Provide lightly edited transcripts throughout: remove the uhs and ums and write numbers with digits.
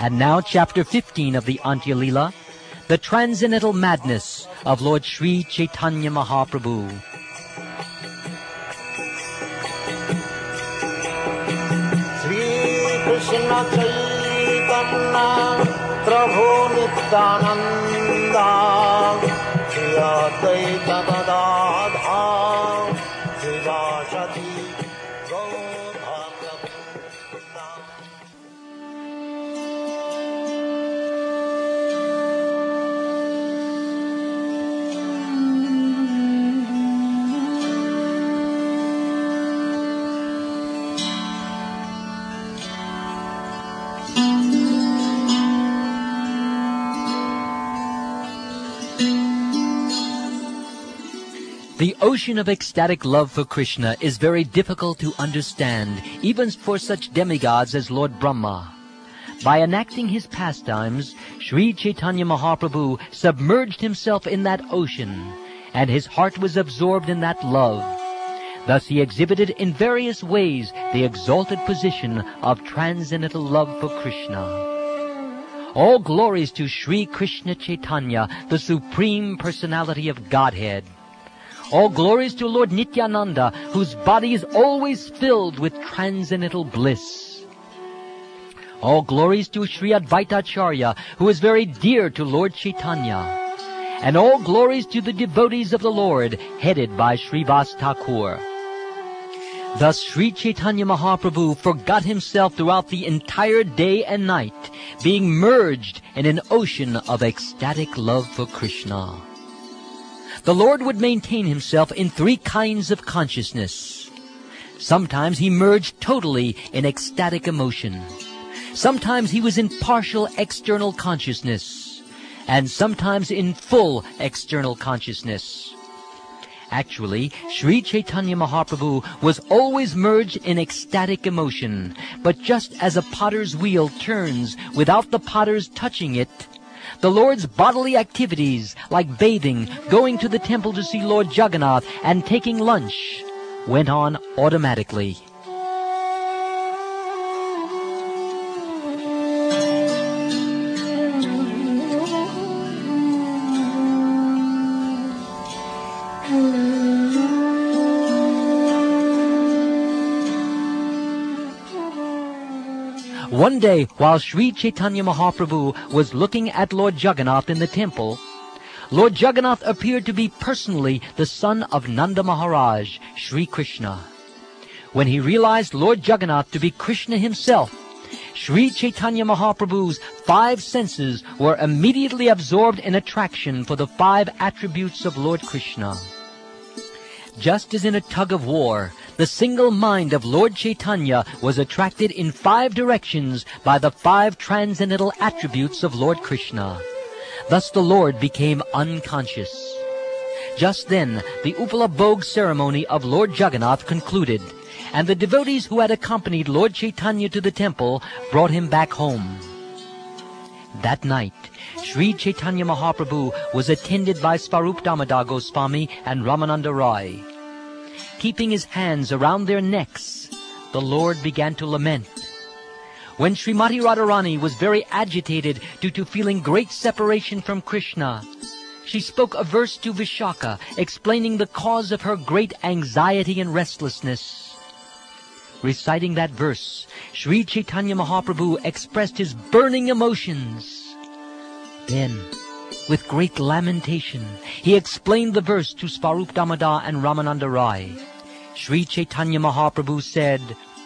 And now Chapter 15 of the Antya Leela, the transcendental madness of Lord Sri Chaitanya Mahaprabhu. Sri Krishna Chaitanya Prabhu Nityananda Shri Advaita Gadadhar Srivasati The ocean of ecstatic love for Krishna is very difficult to understand, even for such demigods as Lord Brahma. By enacting his pastimes, Sri Chaitanya Mahaprabhu submerged himself in that ocean, and his heart was absorbed in that love. Thus he exhibited in various ways the exalted position of transcendental love for Krishna. All glories to Sri Krishna Chaitanya, the Supreme Personality of Godhead. All glories to Lord Nityananda, whose body is always filled with transcendental bliss. All glories to Sri Advaita Acharya, who is very dear to Lord Chaitanya. And all glories to the devotees of the Lord, headed by Srivas Thakur. Thus Sri Chaitanya Mahaprabhu forgot himself throughout the entire day and night, being merged in an ocean of ecstatic love for Krishna. The Lord would maintain himself in three kinds of consciousness. Sometimes he merged totally in ecstatic emotion. Sometimes he was in partial external consciousness. And sometimes in full external consciousness. Actually, Sri Chaitanya Mahaprabhu was always merged in ecstatic emotion. But just as a potter's wheel turns without the potter's touching it, the Lord's bodily activities, like bathing, going to the temple to see Lord Jagannath, and taking lunch, went on automatically. One day, while Sri Chaitanya Mahaprabhu was looking at Lord Jagannath in the temple, Lord Jagannath appeared to be personally the son of Nanda Maharaj, Sri Krishna. When he realized Lord Jagannath to be Krishna himself, Sri Chaitanya Mahaprabhu's five senses were immediately absorbed in attraction for the five attributes of Lord Krishna. Just as in a tug of war, the single mind of Lord Chaitanya was attracted in five directions by the five transcendental attributes of Lord Krishna. Thus the Lord became unconscious. Just then, the Upala Bhog ceremony of Lord Jagannath concluded, and the devotees who had accompanied Lord Chaitanya to the temple brought him back home. That night, Sri Chaitanya Mahaprabhu was attended by Swarup Damodar Goswami and Ramananda Rai. Keeping his hands around their necks, the Lord began to lament. When Srimati Radharani was very agitated due to feeling great separation from Krishna, she spoke a verse to Vishaka, explaining the cause of her great anxiety and restlessness. Reciting that verse, Sri Chaitanya Mahaprabhu expressed his burning emotions. Then, with great lamentation, he explained the verse to Swarup Damodar and Ramananda Rai. Sri Chaitanya Mahaprabhu said,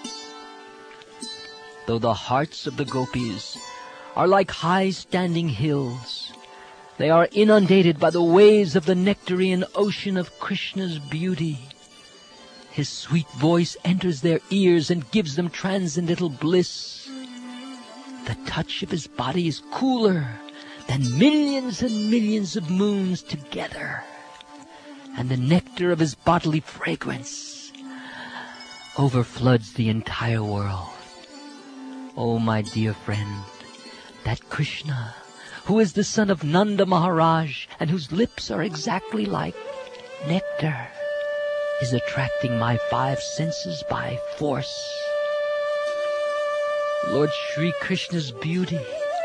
"Though the hearts of the gopis are like high-standing hills, they are inundated by the waves of the nectarian ocean of Krishna's beauty. His sweet voice enters their ears and gives them transcendental bliss. The touch of his body is cooler than millions and millions of moons together, and the nectar of his bodily fragrance overfloods the entire world." Oh, my dear friend, that Krishna, who is the son of Nanda Maharaj and whose lips are exactly like nectar, is attracting my five senses by force. Lord Sri Krishna's beauty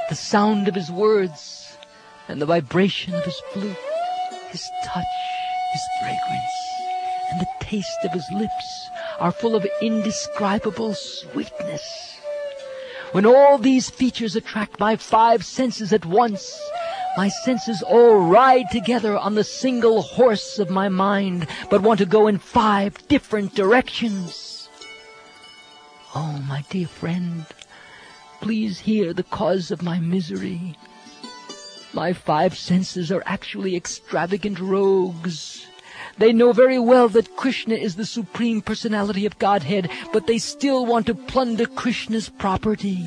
the sound of his words, and the vibration of his flute, his touch, his fragrance, and the taste of his lips are full of indescribable sweetness. When all these features attract my 5 senses at once, my senses all ride together on the single horse of my mind, but want to go in 5 different directions. Oh, my dear friend, please hear the cause of my misery. My 5 senses are actually extravagant rogues. They know very well that Krishna is the Supreme Personality of Godhead, but they still want to plunder Krishna's property.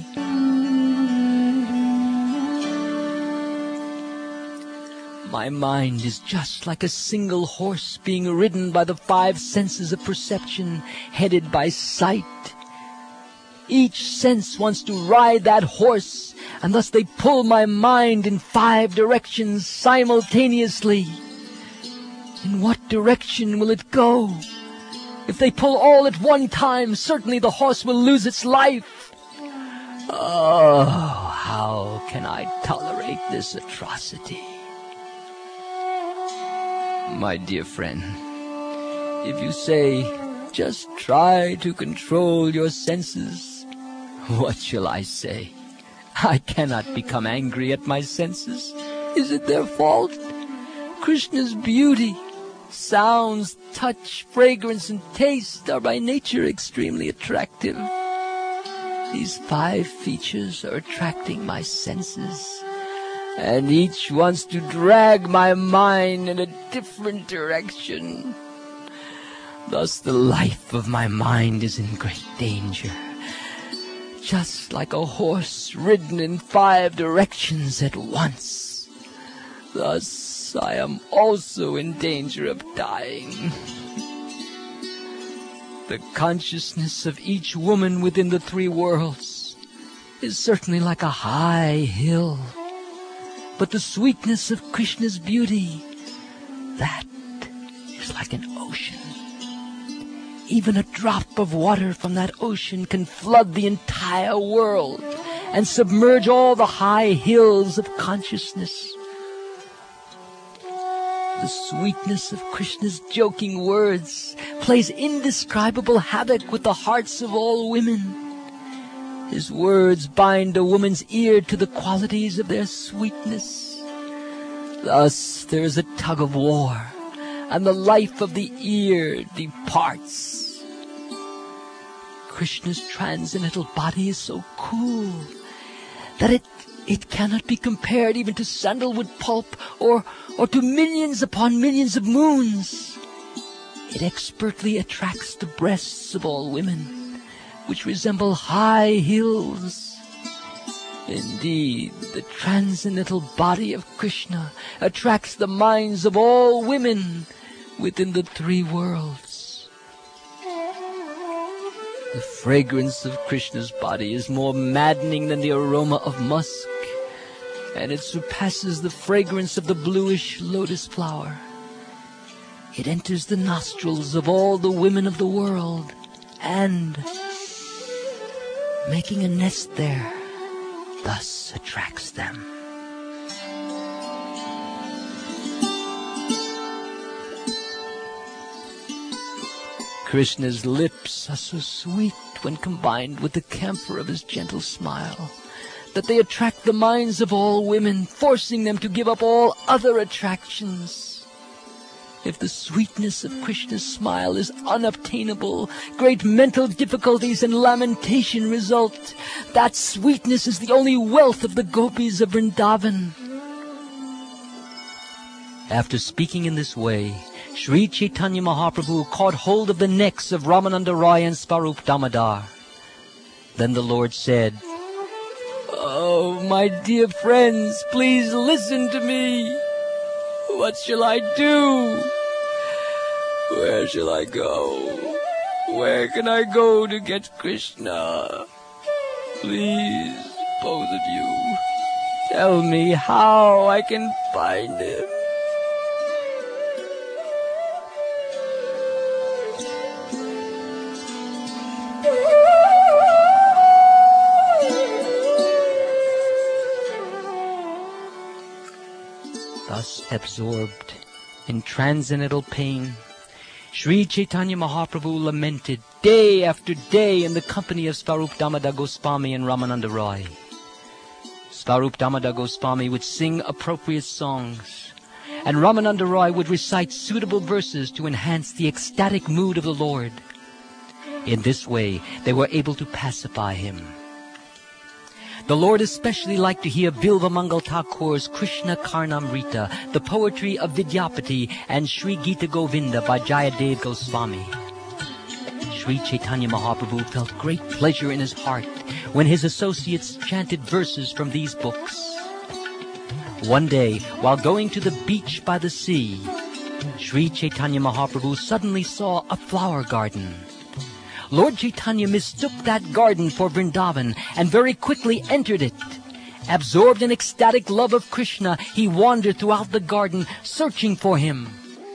My mind is just like a single horse being ridden by the 5 senses of perception, headed by sight. Each sense wants to ride that horse, and thus they pull my mind in 5 directions simultaneously. In what direction will it go? If they pull all at one time, certainly the horse will lose its life. Oh, how can I tolerate this atrocity? My dear friend, if you say, just try to control your senses, what shall I say? I cannot become angry at my senses. Is it their fault? Krishna's beauty, sounds, touch, fragrance, and taste are by nature extremely attractive. These 5 features are attracting my senses, and each wants to drag my mind in a different direction. Thus the life of my mind is in great danger, just like a horse ridden in 5 directions at once. Thus I am also in danger of dying. The consciousness of each woman within the 3 worlds is certainly like a high hill, but the sweetness of Krishna's beauty, that is like an ocean. Even a drop of water from that ocean can flood the entire world and submerge all the high hills of consciousness. The sweetness of Krishna's joking words plays indescribable havoc with the hearts of all women. His words bind a woman's ear to the qualities of their sweetness. Thus there is a tug of war, and the life of the ear departs. Krishna's transcendental body is so cool that it cannot be compared even to sandalwood pulp or to millions upon millions of moons. It expertly attracts the breasts of all women, which resemble high hills. Indeed, the transcendental body of Krishna attracts the minds of all women within the 3 worlds. The fragrance of Krishna's body is more maddening than the aroma of musk, and it surpasses the fragrance of the bluish lotus flower. It enters the nostrils of all the women of the world, and, making a nest there, thus attracts them. Krishna's lips are so sweet when combined with the camphor of his gentle smile, that they attract the minds of all women, forcing them to give up all other attractions. If the sweetness of Krishna's smile is unobtainable, great mental difficulties and lamentation result. That sweetness is the only wealth of the gopis of Vrindavan. After speaking in this way, Sri Chaitanya Mahaprabhu caught hold of the necks of Ramananda Roy and Swarup Damodar. Then the Lord said, "Oh, my dear friends, please listen to me. What shall I do? Where shall I go? Where can I go to get Krishna? Please, both of you, tell me how I can find him." Thus absorbed in transcendental pain, Sri Chaitanya Mahaprabhu lamented day after day in the company of Svarup Damodar Goswami and Ramananda Roy. Svarup Damodar Goswami would sing appropriate songs, and Ramananda Roy would recite suitable verses to enhance the ecstatic mood of the Lord. In this way, they were able to pacify him. The Lord especially liked to hear Bilva Mangal Thakur's Krishna Karnamrita, the poetry of Vidyapati, and Sri Gita Govinda by Jayadev Goswami. Sri Chaitanya Mahaprabhu felt great pleasure in his heart when his associates chanted verses from these books. One day, while going to the beach by the sea, Sri Chaitanya Mahaprabhu suddenly saw a flower garden. Lord Chaitanya mistook that garden for Vrindavan and very quickly entered it. Absorbed in ecstatic love of Krishna, he wandered throughout the garden searching for him.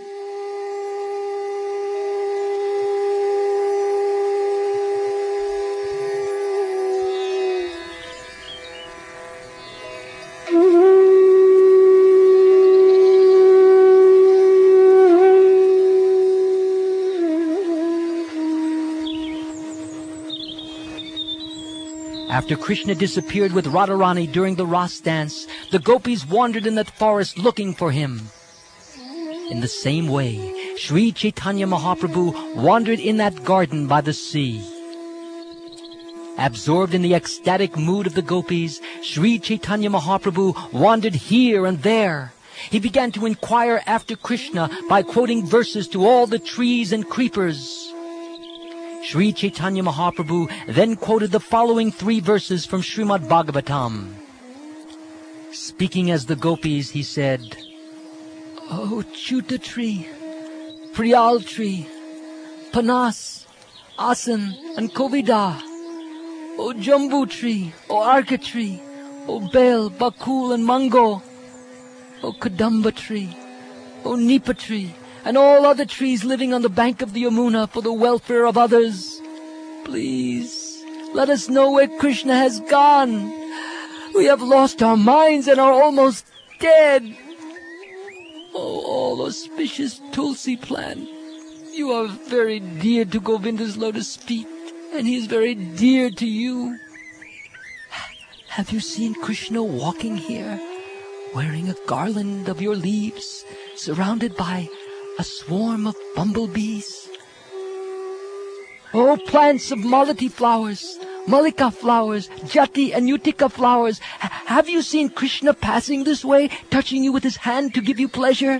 After Krishna disappeared with Radharani during the Ras dance, the gopis wandered in that forest looking for him. In the same way, Sri Chaitanya Mahaprabhu wandered in that garden by the sea. Absorbed in the ecstatic mood of the gopis, Sri Chaitanya Mahaprabhu wandered here and there. He began to inquire after Krishna by quoting verses to all the trees and creepers. Sri Chaitanya Mahaprabhu then quoted the following 3 verses from Srimad Bhagavatam. Speaking as the gopis, he said, O Chuta tree, Priyal tree, Panas, Asan, and Kovida, O Jambu tree, O Arka tree, O Bel, Bakul, and Mango, O Kadamba tree, O Nipa tree, and all other trees living on the bank of the Yamuna for the welfare of others. Please, let us know where Krishna has gone. We have lost our minds and are almost dead. Oh, all auspicious Tulsi plant, you are very dear to Govinda's lotus feet, and he is very dear to you. Have you seen Krishna walking here, wearing a garland of your leaves, surrounded by a swarm of bumblebees? Oh, plants of malati flowers, malika flowers, jati and utika flowers, have you seen Krishna passing this way, touching you with his hand to give you pleasure?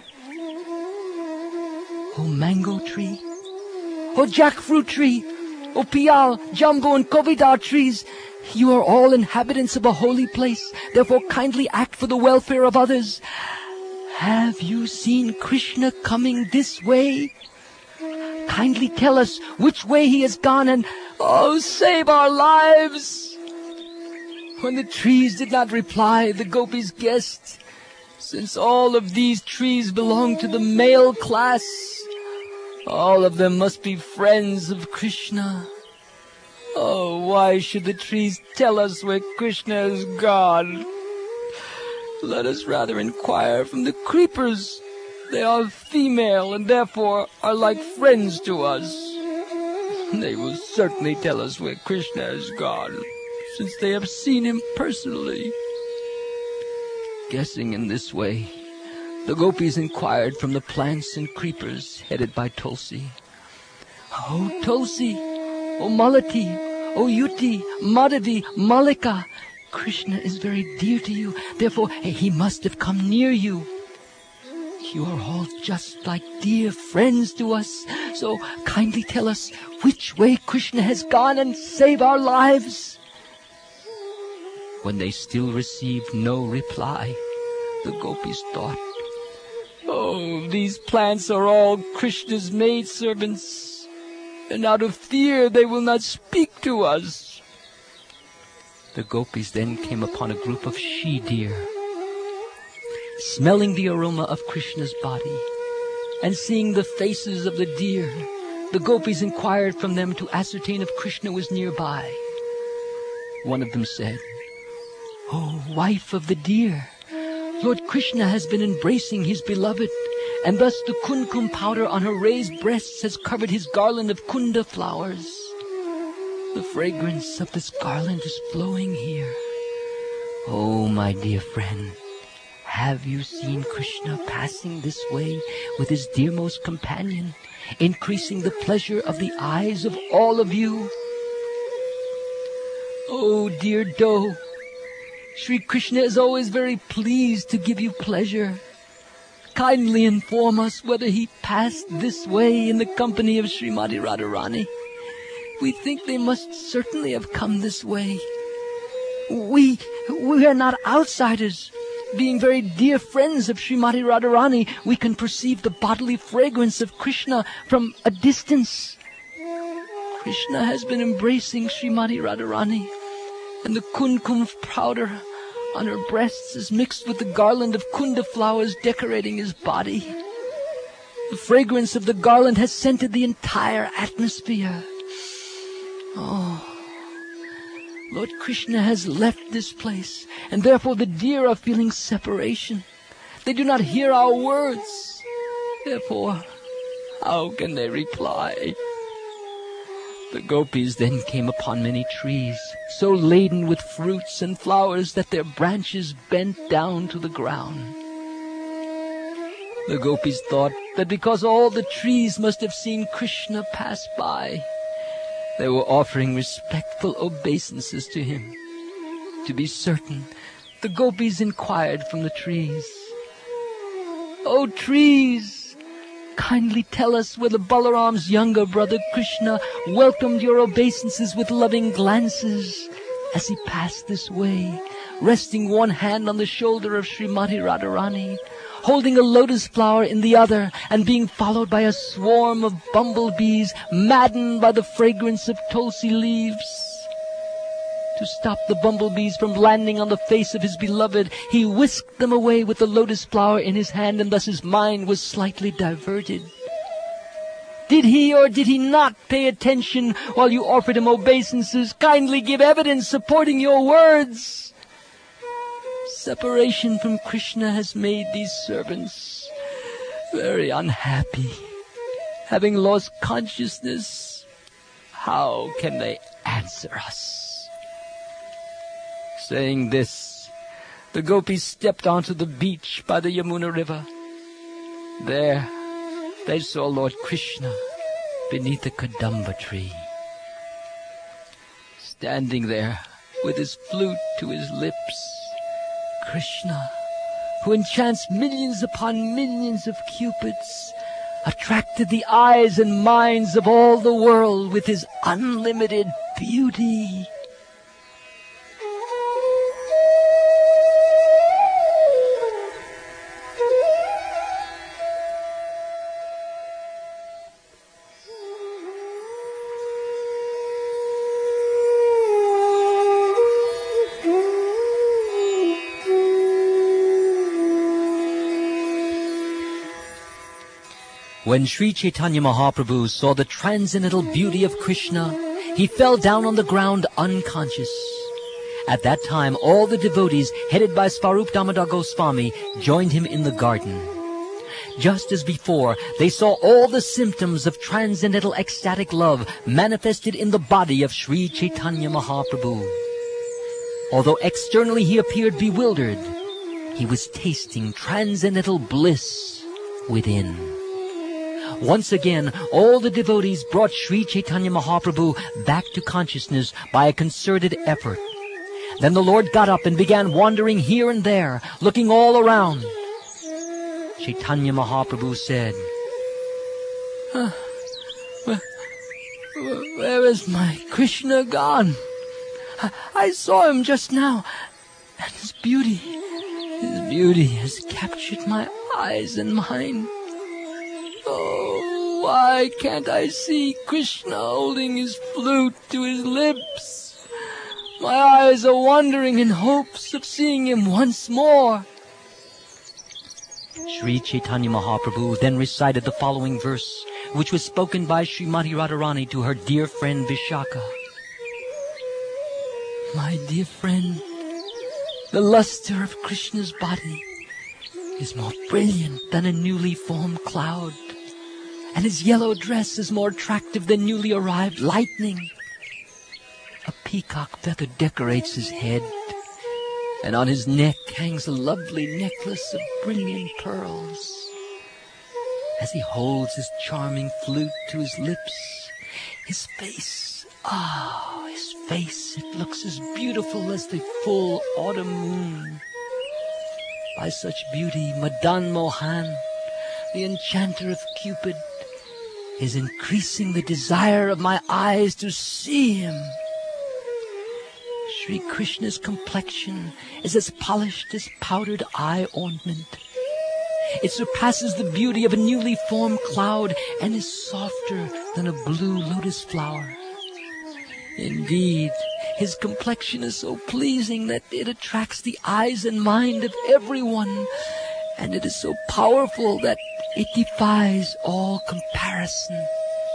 Oh, mango tree, oh, jackfruit tree, oh, pial, jumbo, and kovida trees, you are all inhabitants of a holy place, therefore kindly act for the welfare of others. Have you seen Krishna coming this way? Kindly tell us which way he has gone and, oh, save our lives. When the trees did not reply, the gopis guessed, since all of these trees belong to the male class, all of them must be friends of Krishna. Oh, why should the trees tell us where Krishna has gone? Let us rather inquire from the creepers. They are female and therefore are like friends to us. They will certainly tell us where Krishna has gone, since they have seen him personally. Guessing in this way, the gopis inquired from the plants and creepers headed by Tulsi. Oh, Tulsi, oh, Malati, oh, Yuti, Madhavi, Malika, Krishna is very dear to you, therefore he must have come near you. You are all just like dear friends to us, so kindly tell us which way Krishna has gone and save our lives. When they still received no reply, the gopis thought, oh, these plants are all Krishna's maidservants, and out of fear they will not speak to us. The gopis then came upon a group of she-deer. Smelling the aroma of Krishna's body and seeing the faces of the deer, the gopis inquired from them to ascertain if Krishna was nearby. One of them said, Oh, wife of the deer, Lord Krishna has been embracing his beloved, and thus the kumkum powder on her raised breasts has covered his garland of kunda flowers. The fragrance of this garland is flowing here. Oh, my dear friend, have you seen Krishna passing this way with his dearmost companion, increasing the pleasure of the eyes of all of you? Oh, dear doe, Sri Krishna is always very pleased to give you pleasure. Kindly inform us whether he passed this way in the company of Srimati Radharani. We think they must certainly have come this way. We are not outsiders. Being very dear friends of Srimati Radharani, we can perceive the bodily fragrance of Krishna from a distance. Krishna has been embracing Srimati Radharani, and the kumkum powder on her breasts is mixed with the garland of kunda flowers decorating his body. The fragrance of the garland has scented the entire atmosphere. Oh, Lord Krishna has left this place, and therefore the deer are feeling separation. They do not hear our words. Therefore, how can they reply? The gopis then came upon many trees, so laden with fruits and flowers that their branches bent down to the ground. The gopis thought that because all the trees must have seen Krishna pass by, they were offering respectful obeisances to him. To be certain, the gopis inquired from the trees, "O trees, kindly tell us whether Balaram's younger brother Krishna welcomed your obeisances with loving glances as he passed this way, resting one hand on the shoulder of Srimati Radharani, holding a lotus flower in the other, and being followed by a swarm of bumblebees maddened by the fragrance of tulsi leaves. To stop the bumblebees from landing on the face of his beloved, he whisked them away with the lotus flower in his hand, and thus his mind was slightly diverted. Did he or did he not pay attention while you offered him obeisances? Kindly give evidence supporting your words." Separation from Krishna has made these servants very unhappy. Having lost consciousness, how can they answer us? Saying this, the gopis stepped onto the beach by the Yamuna river. There, they saw Lord Krishna beneath the Kadamba tree. Standing there with his flute to his lips, Krishna, who enchants millions upon millions of cupids, attracted the eyes and minds of all the world with his unlimited beauty. When Sri Chaitanya Mahaprabhu saw the transcendental beauty of Krishna, he fell down on the ground unconscious. At that time, all the devotees, headed by Svarup Damodar Goswami, joined him in the garden. Just as before, they saw all the symptoms of transcendental ecstatic love manifested in the body of Sri Chaitanya Mahaprabhu. Although externally he appeared bewildered, he was tasting transcendental bliss within. Once again, all the devotees brought Sri Chaitanya Mahaprabhu back to consciousness by a concerted effort. Then the Lord got up and began wandering here and there, looking all around. Chaitanya Mahaprabhu said, Where is my Krishna gone? I saw him just now, and his beauty has captured my eyes and mind. Oh, why can't I see Krishna holding his flute to his lips? My eyes are wandering in hopes of seeing him once more. Sri Chaitanya Mahaprabhu then recited the following verse, which was spoken by Srimati Radharani to her dear friend Vishaka. My dear friend, the luster of Krishna's body is more brilliant than a newly formed cloud, and his yellow dress is more attractive than newly arrived lightning. A peacock feather decorates his head, and on his neck hangs a lovely necklace of brilliant pearls. As he holds his charming flute to his lips, his face, it looks as beautiful as the full autumn moon. By such beauty, Madan Mohan, the enchanter of Cupid, is increasing the desire of my eyes to see him. Sri Krishna's complexion is as polished as powdered eye ointment. It surpasses the beauty of a newly formed cloud and is softer than a blue lotus flower. Indeed, his complexion is so pleasing that it attracts the eyes and mind of everyone, and it is so powerful that it defies all comparison.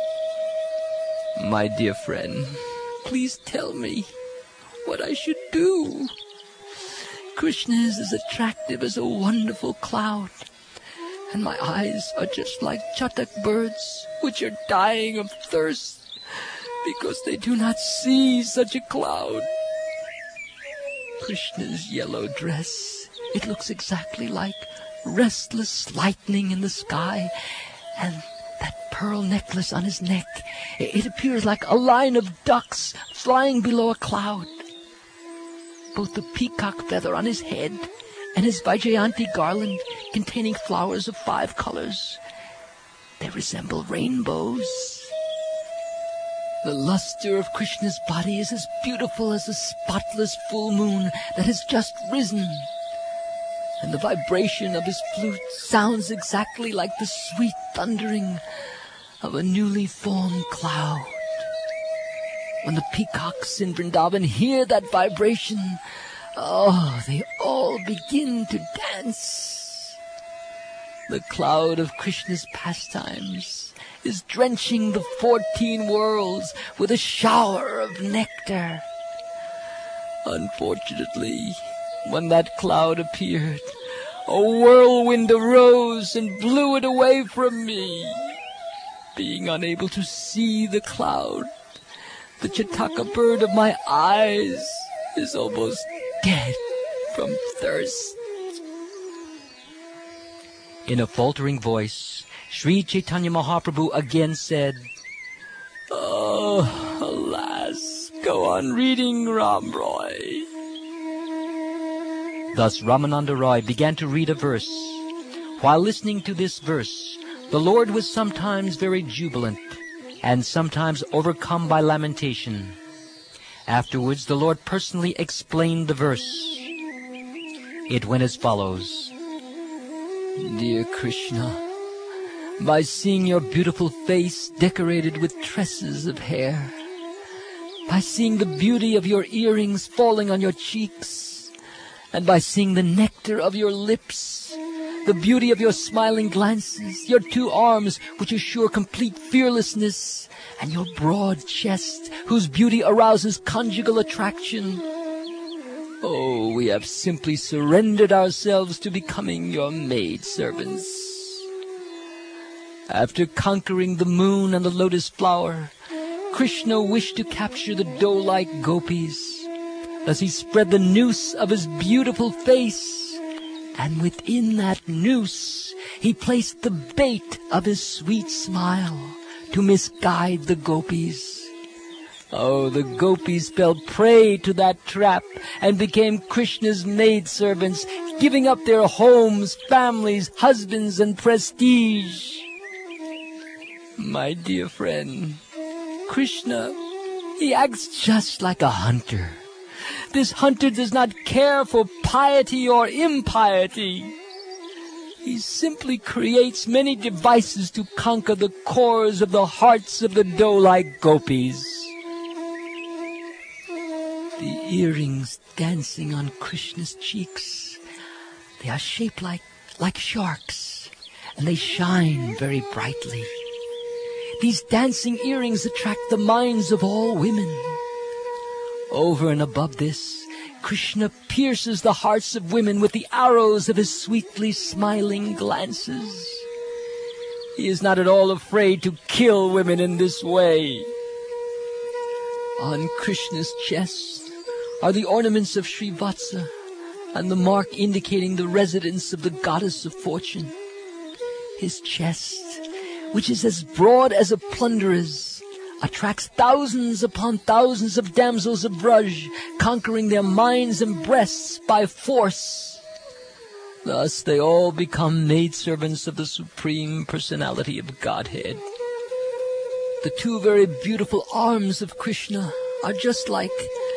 My dear friend, please tell me what I should do. Krishna is as attractive as a wonderful cloud, and my eyes are just like chatak birds, which are dying of thirst because they do not see such a cloud. Krishna's yellow dress, it looks exactly like restless lightning in the sky, and that pearl necklace on his neck, it appears like a line of ducks flying below a cloud. Both the peacock feather on his head and his Vaijayanti garland containing flowers of 5 colors, they resemble rainbows. The luster of Krishna's body is as beautiful as a spotless full moon that has just risen, and the vibration of his flute sounds exactly like the sweet thundering of a newly formed cloud. When the peacocks in Vrindavan hear that vibration, they all begin to dance. The cloud of Krishna's pastimes is drenching the 14 worlds with a shower of nectar. Unfortunately, when that cloud appeared, a whirlwind arose and blew it away from me. Being unable to see the cloud, the Chataka bird of my eyes is almost dead from thirst. In a faltering voice, Sri Chaitanya Mahaprabhu again said, "Oh, alas, go on reading, Ram Roy." Thus Ramananda Roy began to read a verse. While listening to this verse, the Lord was sometimes very jubilant, and sometimes overcome by lamentation. Afterwards, the Lord personally explained the verse. It went as follows: "Dear Krishna, by seeing your beautiful face decorated with tresses of hair, by seeing the beauty of your earrings falling on your cheeks, and by seeing the nectar of your lips, the beauty of your smiling glances, your 2 arms, which assure complete fearlessness, and your broad chest, whose beauty arouses conjugal attraction, we have simply surrendered ourselves to becoming your maidservants." After conquering the moon and the lotus flower, Krishna wished to capture the doe-like gopis. Thus he spread the noose of his beautiful face, and within that noose he placed the bait of his sweet smile to misguide the gopis. The gopis fell prey to that trap and became Krishna's maidservants, giving up their homes, families, husbands, and prestige. My dear friend, Krishna, he acts just like a hunter. This hunter does not care for piety or impiety. He simply creates many devices to conquer the cores of the hearts of the doe-like gopis. The earrings dancing on Krishna's cheeks, they are shaped like sharks, and they shine very brightly. These dancing earrings attract the minds of all women. Over and above this, Krishna pierces the hearts of women with the arrows of his sweetly smiling glances. He is not at all afraid to kill women in this way. On Krishna's chest are the ornaments of Srivatsa and the mark indicating the residence of the goddess of fortune. His chest, which is as broad as a plunderer's, attracts thousands upon thousands of damsels of Braj, conquering their minds and breasts by force. Thus they all become maidservants of the Supreme Personality of Godhead. The two very beautiful arms of Krishna are just like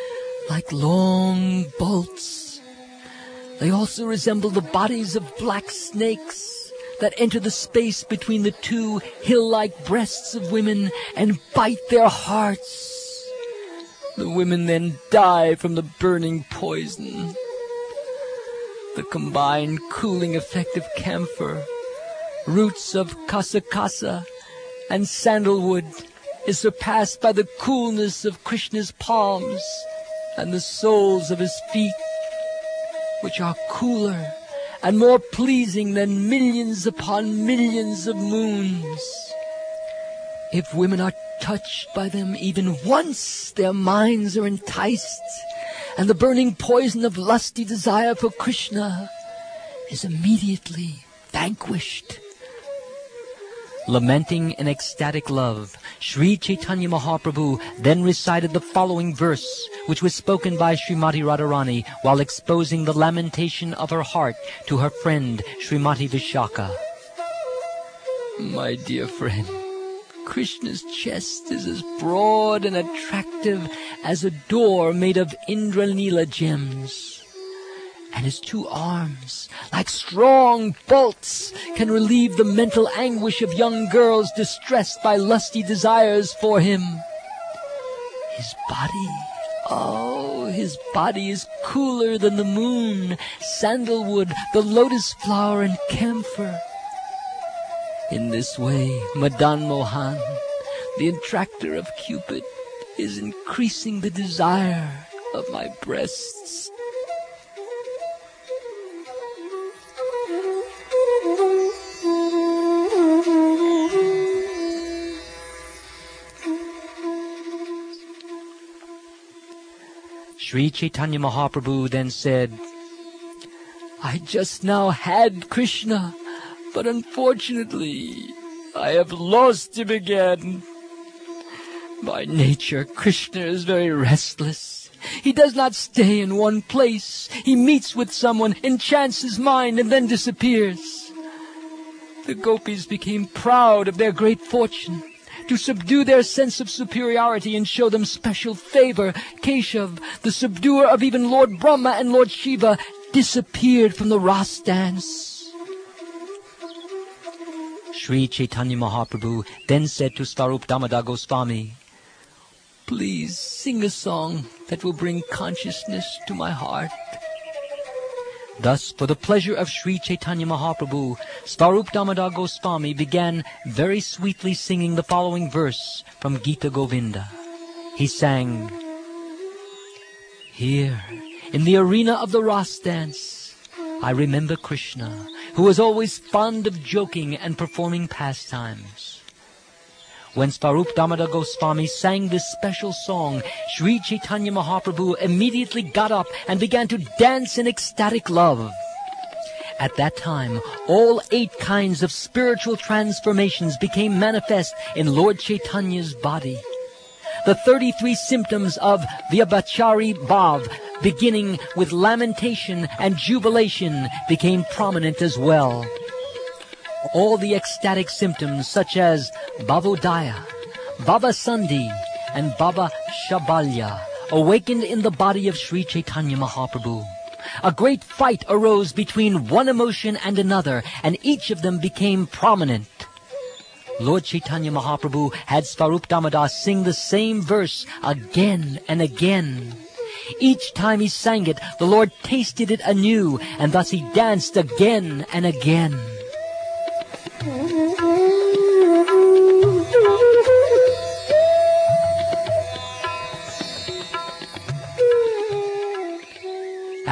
long bolts. They also resemble the bodies of black snakes that enter the space between the two hill-like breasts of women and bite their hearts. The women then die from the burning poison. The combined cooling effect of camphor, roots of kasakasa, and sandalwood is surpassed by the coolness of Krishna's palms and the soles of his feet, which are cooler and more pleasing than millions upon millions of moons. If women are touched by them even once, their minds are enticed, and the burning poison of lusty desire for Krishna is immediately vanquished. Lamenting in ecstatic love, Sri Chaitanya Mahaprabhu then recited the following verse, which was spoken by Srimati Radharani while exposing the lamentation of her heart to her friend Srimati Vishaka. My dear friend, Krishna's chest is as broad and attractive as a door made of Indranila gems. And his two arms, like strong bolts, can relieve the mental anguish of young girls distressed by lusty desires for him. His body is cooler than the moon, sandalwood, the lotus flower, and camphor. In this way, Madan Mohan, the attractor of Cupid, is increasing the desire of my breasts. Sri Chaitanya Mahaprabhu then said, I just now had Krishna, but unfortunately I have lost him again. By nature, Krishna is very restless. He does not stay in one place. He meets with someone, enchants his mind, and then disappears. The gopis became proud of their great fortune. To subdue their sense of superiority and show them special favor, Keshav, the subduer of even Lord Brahma and Lord Shiva, disappeared from the Ras dance. Sri Chaitanya Mahaprabhu then said to Swarup Damodar Goswami, Please sing a song that will bring consciousness to my heart. Thus, for the pleasure of Sri Chaitanya Mahaprabhu, Swarup Damodar Goswami began very sweetly singing the following verse from Gita Govinda. He sang, Here, in the arena of the Ras dance, I remember Krishna, who was always fond of joking and performing pastimes. When Swarup Damodar Goswami sang this special song, Sri Chaitanya Mahaprabhu immediately got up and began to dance in ecstatic love. At that time, all 8 kinds of spiritual transformations became manifest in Lord Chaitanya's body. The 33 symptoms of Vyabhachari Bhav, beginning with lamentation and jubilation, became prominent as well. All the ecstatic symptoms such as Bhavodaya, Bhavasandhi, and Bhava Shabalya awakened in the body of Sri Chaitanya Mahaprabhu. A great fight arose between one emotion and another, and each of them became prominent. Lord Chaitanya Mahaprabhu had Swarup Damodar sing the same verse again and again. Each time he sang it, the Lord tasted it anew, and thus he danced again and again.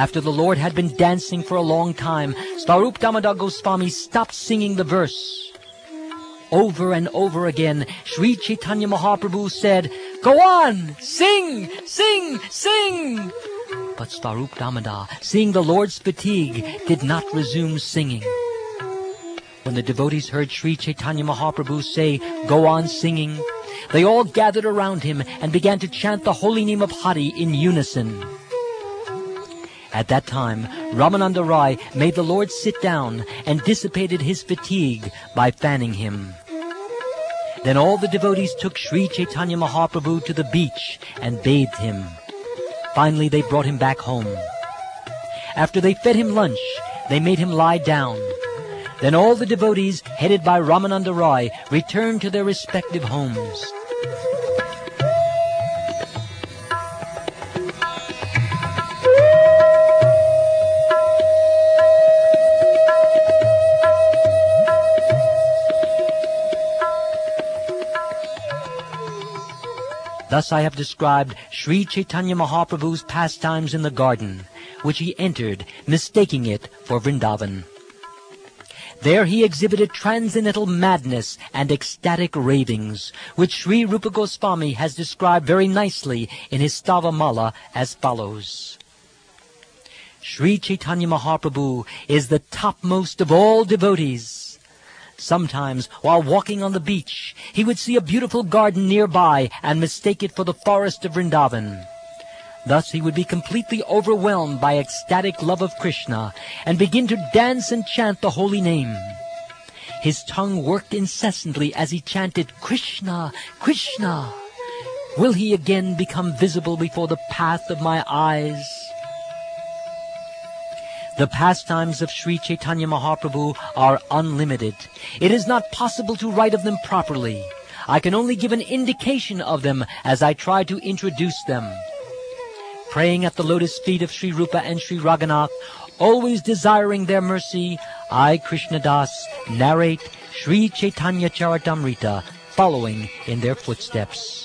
After the Lord had been dancing for a long time, Swarup Damodar Goswami stopped singing the verse. Over and over again, Sri Chaitanya Mahaprabhu said, "Go on! Sing! Sing! Sing!" But Swarup Damodar, seeing the Lord's fatigue, did not resume singing. When the devotees heard Sri Chaitanya Mahaprabhu say, "Go on singing," they all gathered around him and began to chant the holy name of Hari in unison. At that time, Ramananda Rai made the Lord sit down and dissipated his fatigue by fanning him. Then all the devotees took Sri Chaitanya Mahaprabhu to the beach and bathed him. Finally, they brought him back home. After they fed him lunch, they made him lie down. Then all the devotees, headed by Ramananda Rai, returned to their respective homes. Thus I have described Sri Chaitanya Mahaprabhu's pastimes in the garden, which he entered, mistaking it for Vrindavan. There he exhibited transcendental madness and ecstatic ravings, which Sri Rupa Goswami has described very nicely in his Stavamala as follows. Sri Chaitanya Mahaprabhu is the topmost of all devotees. Sometimes, while walking on the beach, he would see a beautiful garden nearby and mistake it for the forest of Vrindavan. Thus he would be completely overwhelmed by ecstatic love of Krishna and begin to dance and chant the holy name. His tongue worked incessantly as he chanted, "Krishna, Krishna. Will he again become visible before the path of my eyes?" The pastimes of Sri Chaitanya Mahaprabhu are unlimited. It is not possible to write of them properly. I can only give an indication of them as I try to introduce them. Praying at the lotus feet of Sri Rupa and Sri Raghunath, always desiring their mercy, I, Krishnadas, narrate Sri Chaitanya Charitamrita, following in their footsteps.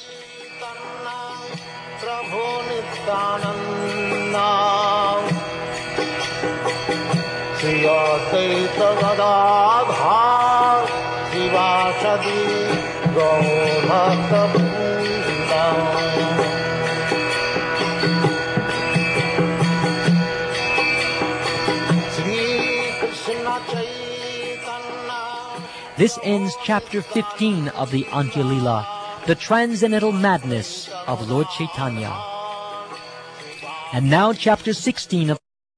This ends chapter 15 of the Antya Lila, the transcendental madness of Lord Chaitanya. And now chapter 16 of